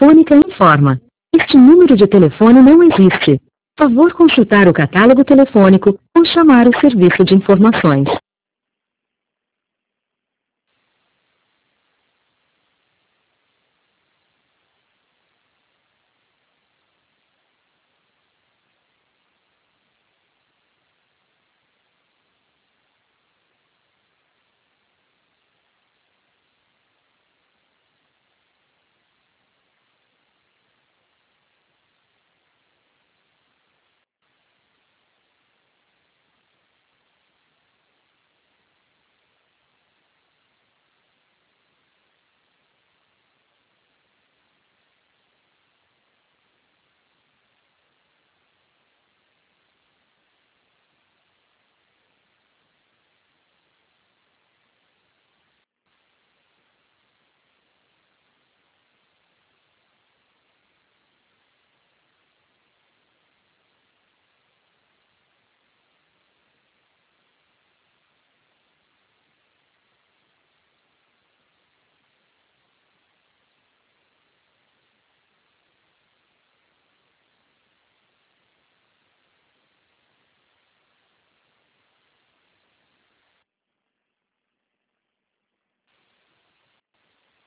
telefônica informa: este número de telefone não existe. Favor consultar o catálogo telefônico ou chamar o serviço de informações.